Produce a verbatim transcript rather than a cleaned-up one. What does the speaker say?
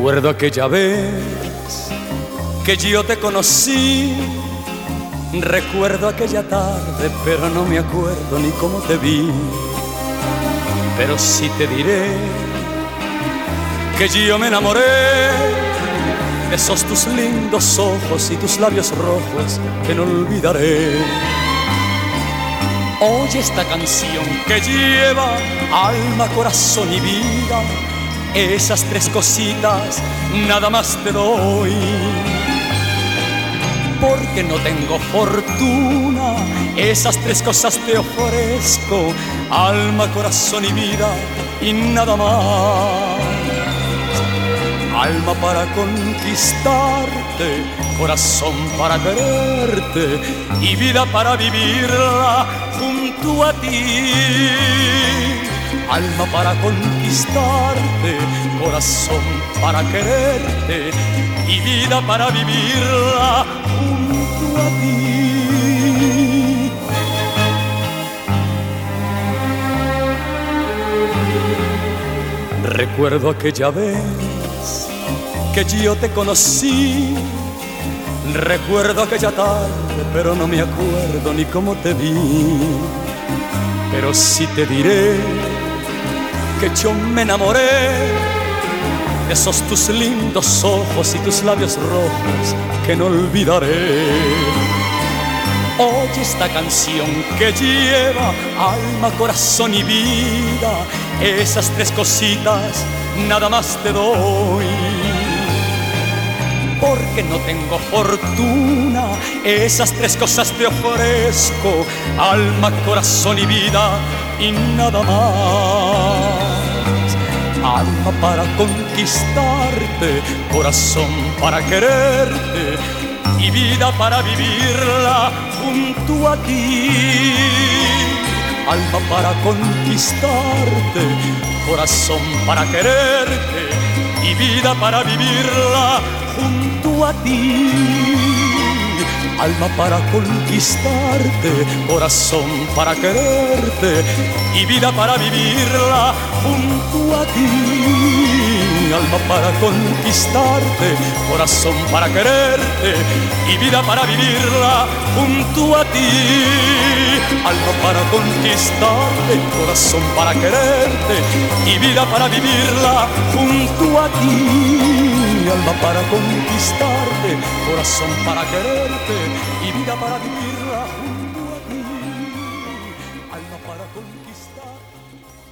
Recuerdo aquella vez que yo te conocí. Recuerdo aquella tarde, pero no me acuerdo ni cómo te vi. Pero sí te diré que yo me enamoré de esos tus lindos ojos y tus labios rojos que no olvidaré. Oye esta canción que lleva alma, corazón y vida. Esas tres cositas nada más te doy. Porque no tengo fortuna, esas tres cosas te ofrezco: alma, corazón y vida, y nada más. Alma para conquistarte, corazón para quererte y vida para vivirla junto a ti. Alma para conquistarte, corazón para quererte y vida para vivirla junto a ti. Recuerdo aquella vez que yo te conocí. Recuerdo aquella tarde, pero no me acuerdo ni cómo te vi. Pero sí te diré que yo me enamoré de esos tus lindos ojos y tus labios rojos que no olvidaré. Oye esta canción que lleva alma, corazón y vida. Esas tres cositas nada más te doy. Porque no tengo fortuna, esas tres cosas te ofrezco: alma, corazón y vida, y nada más. Alma para conquistarte, corazón para quererte y vida para vivirla junto a ti. Alma para conquistarte, corazón para quererte y vida para vivirla junto a ti. Alma para conquistarte, corazón para quererte y vida para vivirla junto a ti. Alma para conquistarte, corazón para quererte y vida para vivirla junto a ti. Alma para conquistarte, corazón para quererte y vida para vivirla junto a ti. Alma para conquistarte, corazón para quererte y vida para vivirla junto a ti. Alma para conquistarte.